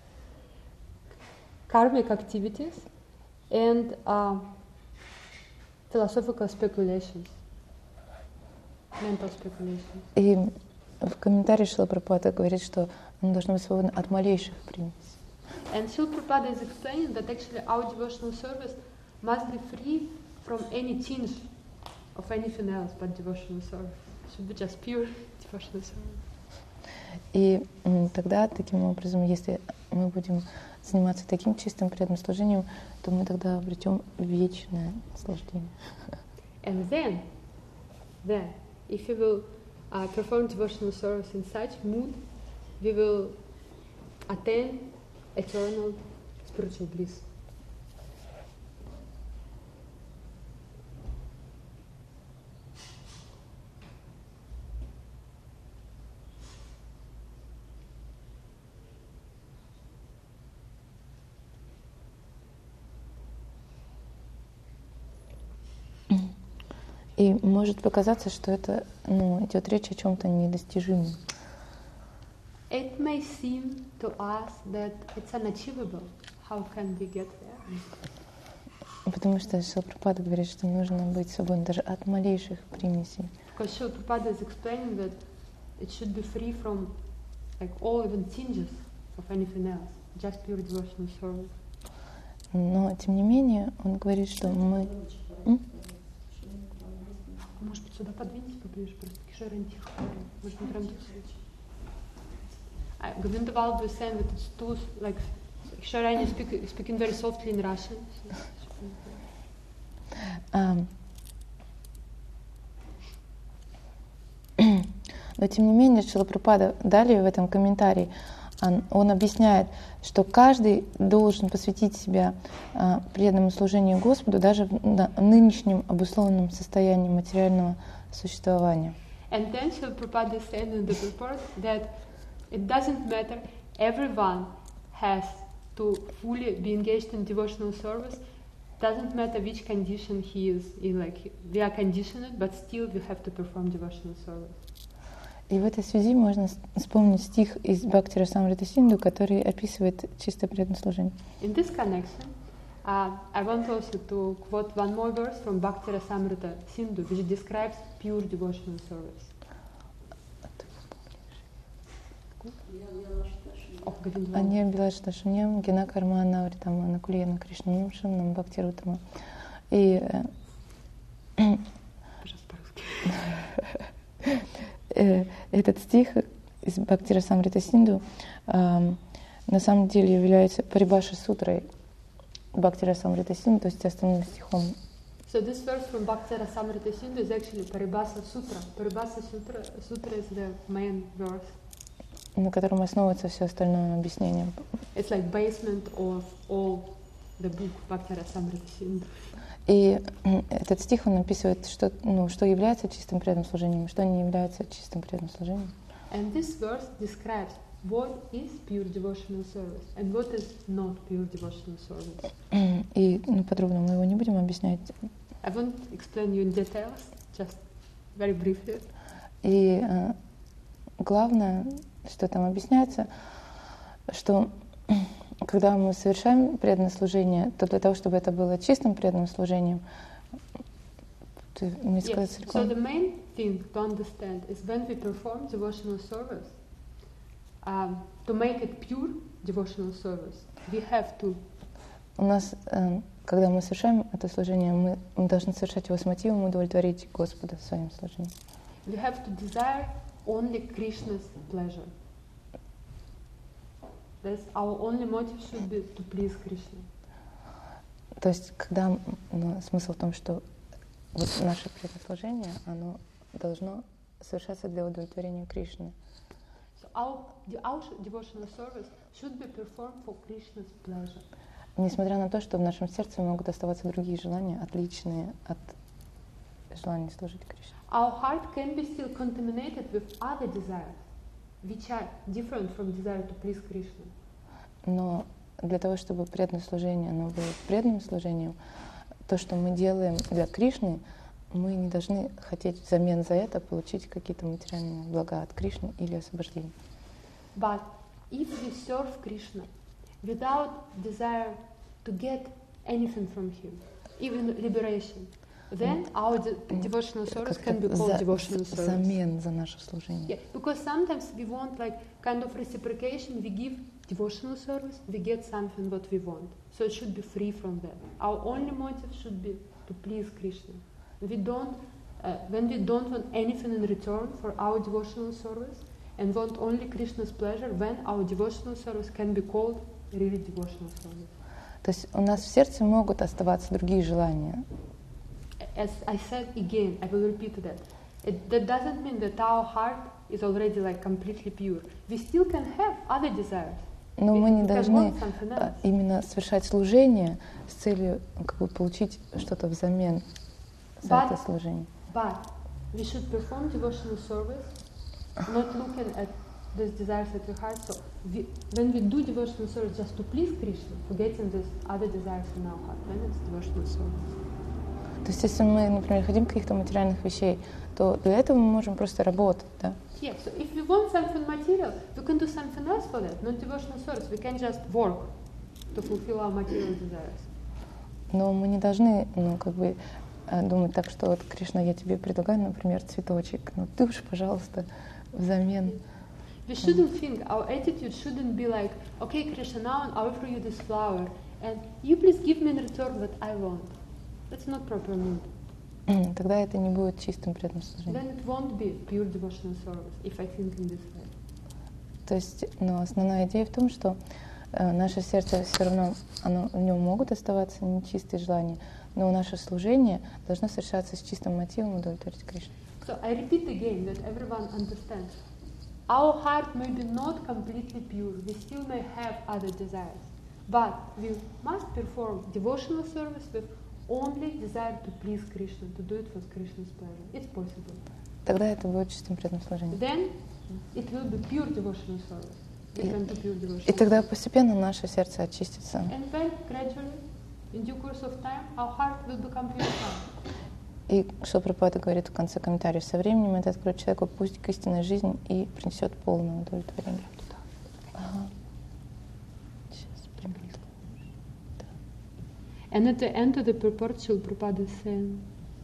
karmic activities, and philosophical speculations, mental speculations. И в комментарии Шрила Прабхупада говорит, что оно должно быть свободно от малейших примесей. And Srila Prabhupada is explaining that actually our devotional service must be free from any tinge of anything else but devotional service. It should be just pure devotional service. И тогда, таким образом, если мы будем заниматься таким чистым преданным служением, то мы тогда обретем вечное наслаждение. And then, if we will perform devotional service in such mood, we will attain eternal spiritual bliss. И может показаться, что это идет речь о чем-то недостижимом. It may seem to us that it's unachievable. How can we get there? Потому что Шрила Прабхупада говорит, что нужно быть свободным даже от малейших примесей. Because Srila Prabhupada is explaining that it should be free from like all even tinges of anything else, just pure devotional service. Но тем не менее он говорит, что мы Может быть, сюда подвиньтесь поближе, просто Кишарин тихо говорит. Может, не прям тут сидеть. Govinda Vallabh was saying that it's too, like, Kisharain is speaking very softly in Russian. Но тем не менее Шрила Прабхупада далее в этом комментарии он объясняет, что каждый должен посвятить себя преданному служению Господу даже в нынешнем обусловленном состоянии материального существования. And then Srila Prabhupada is saying in the purport that it doesn't matter, everyone has to fully be engaged in devotional service. Doesn't matter which condition he is in, like we are conditioned, but still we have to perform devotional service. И в этой связи можно вспомнить стих из Бхакти Расамрита Синду, который описывает чисто преданное служение. In this connection, I want also to quote one more verse from Bhakti Rasamrita Sindhu, which describes pure devotional service. Анья Билашта Шуньям, Гена Карма Навритама, Накулена Кришнанам Шамнам Бхакти Рутама. И этот стих из Бхакти Расамрита Синду на самом деле является Парибаша сутрой Бхакти Расамрита Синду, то есть основным стихом. So this verse from Bhakti Rasamrita Sindhu is actually Paribhasa Sutra. Paribhasa Sutra is the main verse. На котором основывается все остальное объяснение. It's like basement of all the book Bhakti Rasamrita Sindhu. И этот стих, он описывает, что, что является чистым преданным служением, что не является чистым преданным служением. And this verse describes what is pure devotional service and what is not pure devotional service. И подробно мы его не будем объяснять. I won't explain you in details, just very briefly. И главное, что там объясняется, что когда мы совершаем преданное служение, то для того, чтобы это было чистым преданным служением, ты мне сказать целиком. So the main thing to understand is when we perform devotional service, to make it pure devotional service, we have to. У нас, когда мы совершаем это служение, мы должны совершать его с мотивом удовлетворить Господа своим служением. We have to desire only Krishna's pleasure. That's our only motive should be to please Krishna. То есть, когда смысл в том, что вот наше преданное служение, оно должно совершаться для удовлетворения Кришны. So our devotional service should be performed for Krishna's pleasure. Несмотря на то, что в нашем сердце могут оставаться другие желания, отличные от желания служить Кришне. Our heart can be still contaminated with other desires, which are different from desire to please Krishna. Но для того, чтобы преданное служение, оно было преданным служением, то, что мы делаем для Кришны, мы не должны хотеть взамен за это получить какие-то материальные блага от Кришны или освобождение. But if we serve Krishna without desire to get anything from him, even liberation, then our devotional service can be called devotional service. Замен за наше служение. Yeah, because sometimes we want like kind of reciprocation. We give devotional service, we get something what we want. So it should be free from that. Our only motive should be to please Krishna. We don't, when we don't want anything in return for our devotional service and want only Krishna's pleasure, when our devotional service can be called really devotional service. То есть у нас в сердце могут оставаться другие желания. As I said again, I will repeat that. That doesn't mean that our heart is already like completely pure. We still can have other desires. Но мы не должны именно совершать служение с целью как бы получить что-то взамен за это служение. But we should perform devotional service, not looking at these desires at your heart. So when we do devotional service just to please Krishna, forgetting these other desires in our heart, then it's devotional service. То есть, если мы, например, хотим каких-то материальных вещей, то для этого мы можем просто работать, да? Yeah, so if we want something material, we can do something else for that, not devotional service. We can just work to fulfill our material desires. Но мы не должны, как бы, думать так, что вот, Кришна, я тебе предлагаю, например, цветочек, но ты уж, пожалуйста, взамен. We shouldn't think, our attitude shouldn't be like, okay, Krishna, now I offer you this flower, and you please give me in return what I want. That's not proper mood. Тогда это не будет чистым преданным служением. Then it won't be pure devotional service, if I think in this way. То есть, основная идея в том, что наше сердце все равно, в нем могут оставаться нечистые желания, но наше служение должно совершаться с чистым мотивом удовлетворить Кришну. So I repeat again that everyone understands. our heart may be not completely pure. We still may have other desires. But we must perform devotional service with only desire to please Krishna, to do it for Krishna's pleasure. It's possible. Тогда это будет чистым преданным служением. Then it will be pure devotional service. Different to pure devotional И тогда service. постепенно наше сердце очистится. And then gradually, in due course of time, our heart will become purified. И Шрила Прабхупада говорит в конце комментариев, со временем это откроет человеку путь к истинной жизни и принесет полное удовлетворение. Ага. Сейчас примерно. And at the end of the purport, Srila Prabhupada is saying,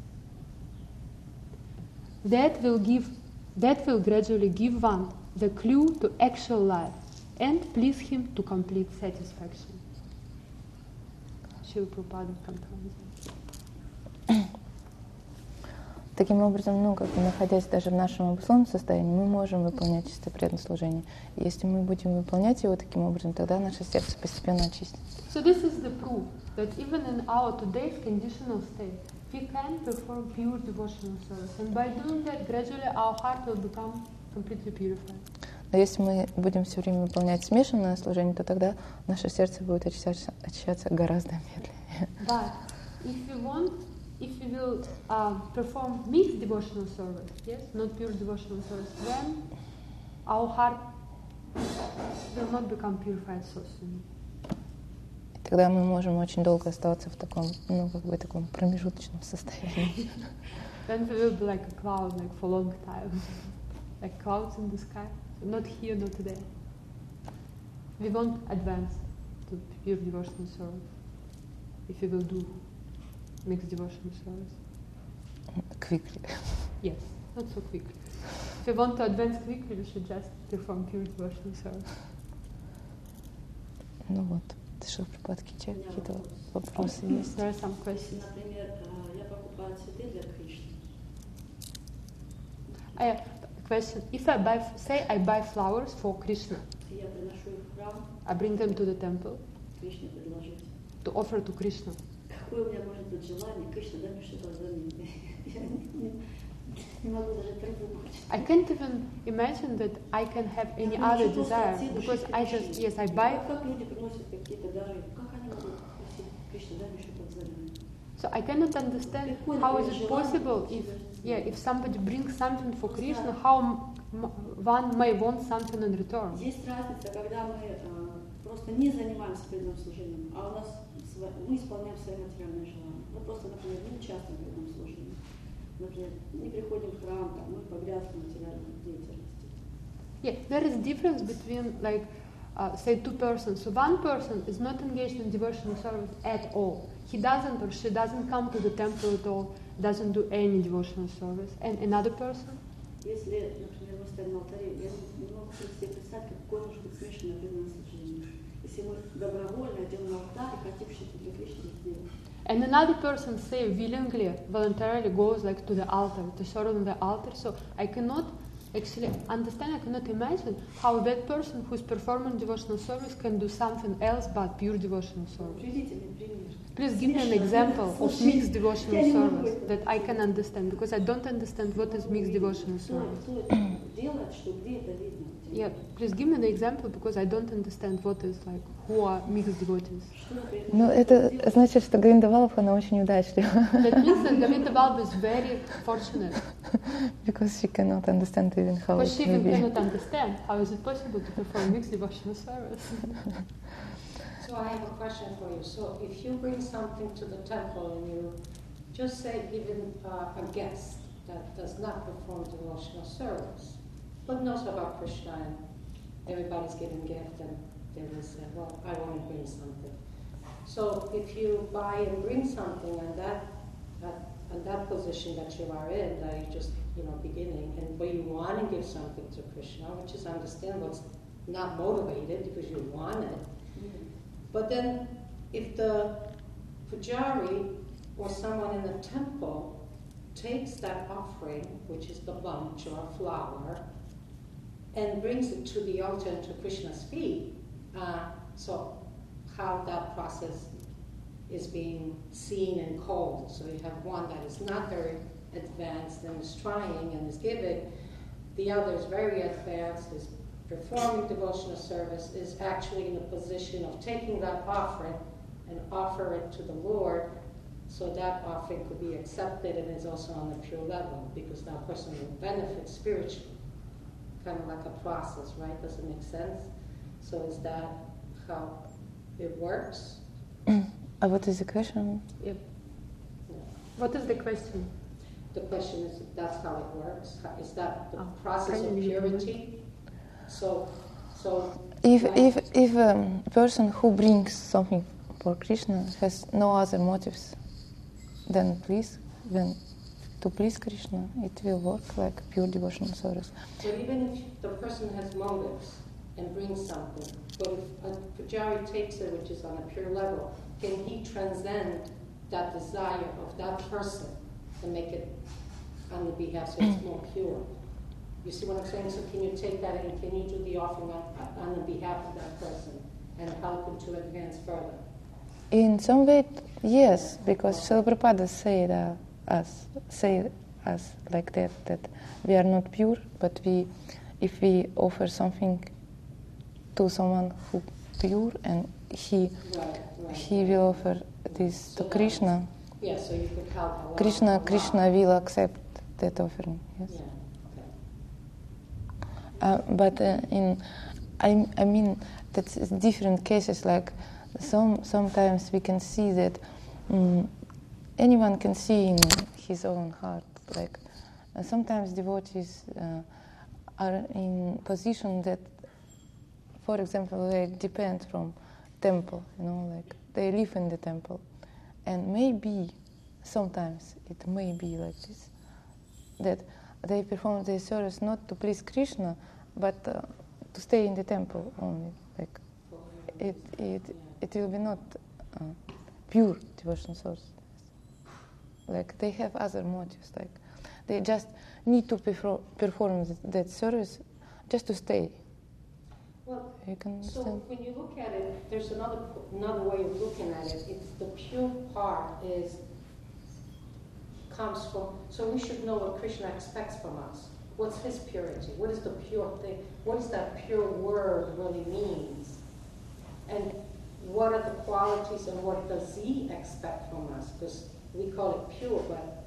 that will gradually give one the clue to actual life and please him to complete satisfaction. Srila Prabhupada confirms that. Таким образом, как бы находясь даже в нашем обусловленном состоянии, мы можем выполнять чистое преданное служение. И если мы будем выполнять его таким образом, тогда наше сердце постепенно очистится. So this is the proof that even in our today's conditional state, we can perform pure devotional service. And by doing that, gradually our heart will become completely purified. Но если мы будем все время выполнять смешанное служение, то тогда наше сердце будет очищаться гораздо медленнее. But if we will perform mixed devotional service, yes, not pure devotional service, then our heart will not become purified so soon. И тогда мы можем очень долго оставаться в таком, таком промежуточном состоянии. Then we will be like a cloud, like for a long time, like clouds in the sky, not here, not today. We won't advance to pure devotional service if we will do mixed devotional service. Quickly. Yes, not so quickly. If we want to advance quickly, we should just perform pure devotional service. Ну вот, Шрила Прабхупада, какие-то вопросы есть? There are some questions. Например, я покупаю цветы для Кришны. Question: if I buy flowers for Krishna, Я приношу их в храм, I bring them to the temple Кришне предложить. to offer to Krishna. Какое у меня может быть желание? Кришна, дай мне что-то взамен. Я не могу даже придумать. I can't even imagine that I can have any other desire because I buy. Как люди приносят какие-то дары? Как они могут просить Кришна, дай мне что-то взамен? So I cannot understand how is it possible if somebody brings something for Krishna, how one may want something in return. Есть разница, когда мы просто не занимаемся преданным служением, а у нас мы исполняем свои материальные желания. Мы просто, например, не участвуем в преданном служении. Например, не приходим в храм, мы погрязли в материальной деятельности. Yeah, there is difference between say two persons. So one person is not engaged in devotional service at all. He doesn't or she doesn't come to the temple at all, doesn't do any devotional service. And another person? Если, например, мы стоим на алтаре, я не могу себе представить, какое может быть смешанное преданное служение. Если мы добровольно идем на алтарь и хотим что-то для Кришны сделать. And another person, say, willingly, voluntarily goes to the altar, to serve on the altar. So I cannot actually understand, I cannot imagine how that person who is performing devotional service can do something else but pure devotional service. Please give me an example of mixed devotional service that I can understand, because I don't understand what is mixed devotional service. Yeah, please give me the example, because I don't understand what is who are mixed devotees. Ну, это значит, что Говинда Валабха, она очень удачлива. That means that Govinda Vallabha is very fortunate. Because she cannot understand even how Because she it may even be. cannot understand how is it possible to perform mixed devotional service. So I have a question for you. So if you bring something to the temple and you just say even a guest that does not perform devotional service, but knows about Krishna and everybody's giving gift and they will say, well, I want to bring something. So if you buy and bring something and that position that you are in, that you're just beginning, but you want to give something to Krishna, which is understandable, it's not motivated because you want it. But then, if the pujari or someone in the temple takes that offering, which is the bunch or a flower, and brings it to the altar and to Krishna's feet, so how that process is being seen and called. So you have one that is not very advanced and is trying and is giving, the other is very advanced, is performing devotional service, is actually in a position of taking that offering and offer it to the Lord, so that offering could be accepted and is also on a pure level, because that person will benefit spiritually. Kind of like a process, right? Does it make sense? So is that how it works? What is the question? Yep. What is the question? The question is if that's how it works. Is that the process of kind of purity? So If a person who brings something for Krishna has no other motives than to please Krishna, it will work like pure devotional service. But even if the person has motives and brings something, but if a pujari takes it, which is on a pure level, can he transcend that desire of that person and make it on the behalf so it's more pure? You see what I'm saying? So can you take that and can you do the offering on the behalf of that person and help him to advance further? In some way, yes, because Srila Prabhupada say us like that we are not pure, but if we offer something to someone who pure and he will offer this to Krishna. Yeah, so you could help a lot. Krishna will accept that offering. Yes. Yeah, But I mean that's different cases. Like sometimes we can see that anyone can see in his own heart. Like sometimes devotees are in position that, for example, they depend from temple. Like they live in the temple, and maybe sometimes it may be like this, that they perform their service not to please Krishna, but to stay in the temple only. Like it will be not pure devotional service. Like they have other motives. Like they just need to perform that service just to stay. Well, you can so understand? when you look at it, there's another way of looking at it. It's the pure part comes from. So we should know what Krishna expects from us. What's his purity? What is the pure thing? What does that pure word really means? And what are the qualities and what does he expect from us? Because we call it pure, but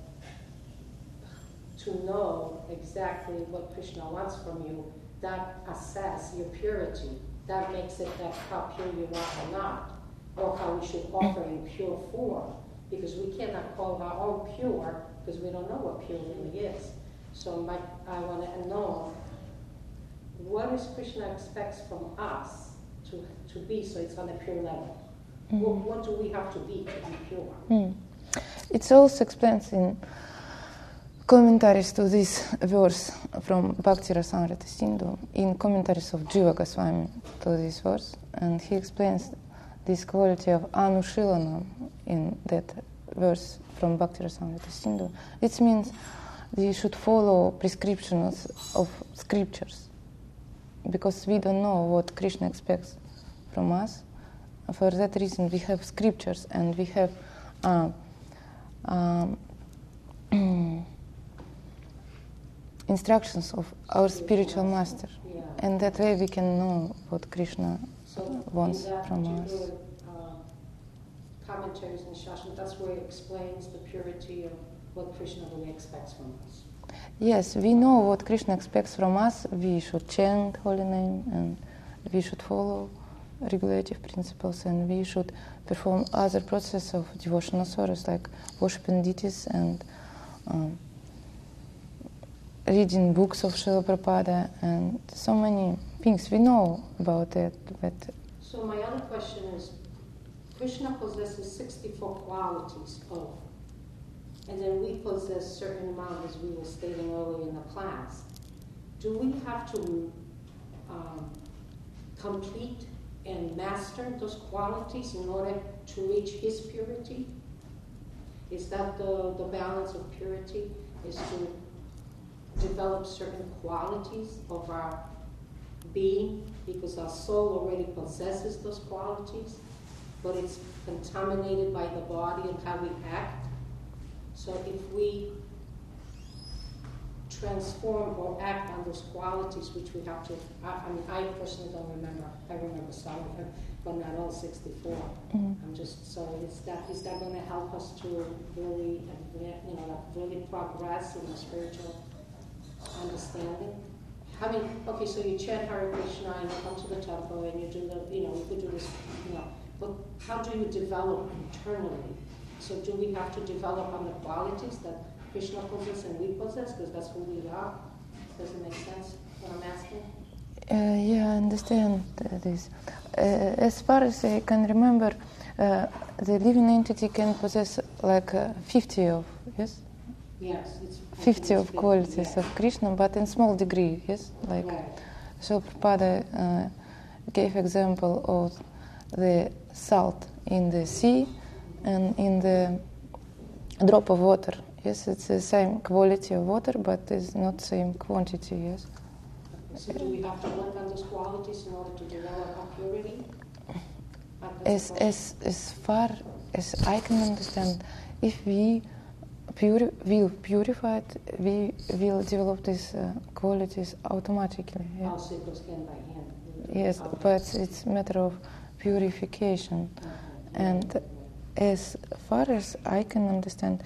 to know exactly what Krishna wants from you, that assess your purity, that makes it that how pure you are or not, or how we should offer in pure form, because we cannot call our own pure because we don't know what pure really is. So I want to know what is Krishna expects from us to be so it's on a pure level. What do we have to be pure? It's also explained in commentaries to this verse from Bhakti Rasamrita Sindhu, in commentaries of Jiva Goswami to this verse, and he explains this quality of Anushilana in that verse from Bhakti Rasamrita Sindhu. It means we should follow prescriptions of scriptures, because we don't know what Krishna expects from us. For that reason, we have scriptures and we have instructions of our spiritual master, and that way we can know what Krishna wants from us. Commentaries in Shastra, that's where it explains the purity of what Krishna really expects from us. Yes, we know what Krishna expects from us. We should chant holy name, and we should follow regulative principles, and we should perform other processes of devotional service, like worshiping deities and reading books of Srila Prabhupada, and so many things we know about it. But so my other question is, Krishna possesses 64 qualities of, and then we possess certain amount, as we were stating earlier in the class. Do we have to complete and master those qualities in order to reach his purity? Is that the balance of purity, is to develop certain qualities of our being, because our soul already possesses those qualities, but it's contaminated by the body and how we act. So if we transform or act on those qualities which we have to, I mean, I personally don't remember. I remember some of them, but not all 64. I'm just, so is that going to help us to really, really progress in the spiritual understanding? I mean, okay, so you chant Hare Krishna and you come to the temple and you do the, you could do this, but how do you develop internally? So do we have to develop on the qualities that Krishna possesses and we possess, because that's who we are? Does it make sense what I'm asking? Yeah, I understand this. As far as I can remember, the living entity can possess like 50 of, yes? Yes, it's 50 of qualities of Krishna, but in small degree, yes? Like Srila Prabhupada gave example of the salt in the sea and in the drop of water. Yes, it's the same quality of water, but it's not same quantity, yes? So do we have to work on those qualities in order to develop our purity? As far as I can understand, if we will purify it, we will develop these qualities automatically. Yeah? Also, it goes hand by hand. Yes, but it's a matter of purification. And as far as I can understand,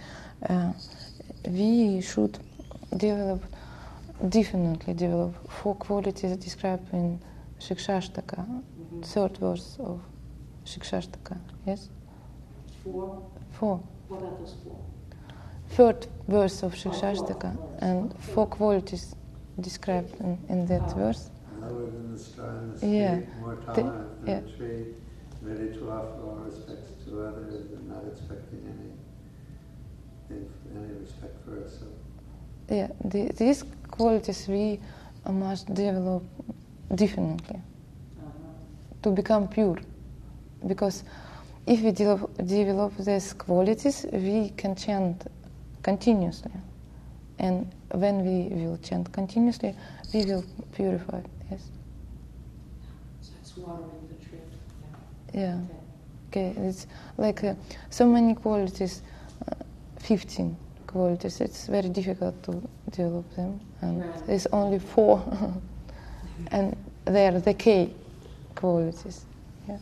we should definitely develop 4 qualities described in Shikshashtaka, third verse of Shikshashtaka, yes? 4? 4. What are those 4? Third verse of Shikshashtaka, and 4 qualities described in that verse. Lower than the star and the street, more tolerant than the tree, ready to offer all respects to others and not expecting any respect for ourselves. Yeah, these qualities we must develop definitely to become pure. Because if we develop these qualities, we can chant continuously. And when we will chant continuously, we will purify, yes. So it's watering the tree. Yeah. Okay, it's like so many qualities, 15 qualities. It's very difficult to develop them. And there's only 4. And they are the K qualities. Yeah.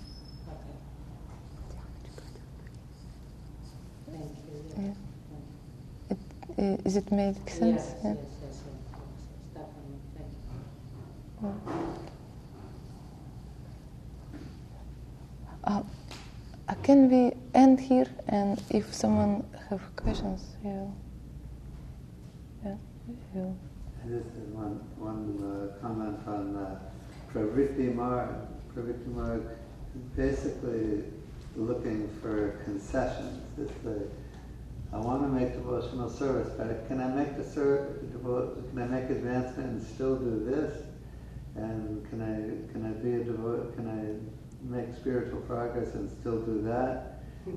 Thank you. Is it make sense? Yes, Yeah. yes, definitely. Thank you. Can we end here? And if someone have questions, yeah. This is one comment on Pravritti Marg. Pravritti Marg is basically looking for concessions. It's I want to make devotional service, but can I make can I make advancement and still do this? And can I be a devotee? Can I make spiritual progress and still do that?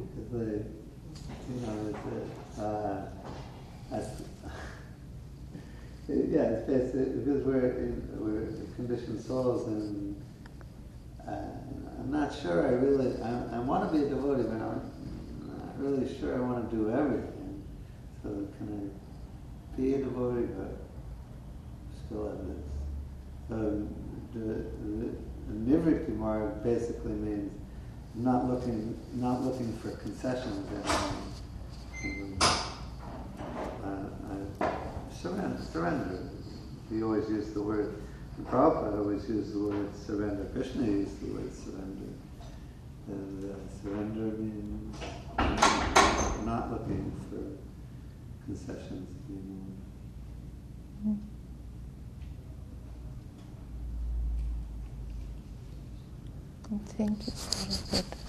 It's basically because we're conditioned souls, and I'm not sure. I want to be a devotee, but I'm not really sure I want to do everything. So can I be a devotee but still have this? So the Nivritti Marg basically means not looking for concessions and surrender. We always use the word. Prabhupada always used the word surrender. Krishna used the word surrender. And surrender means not looking for concessions anymore. Thank you for that.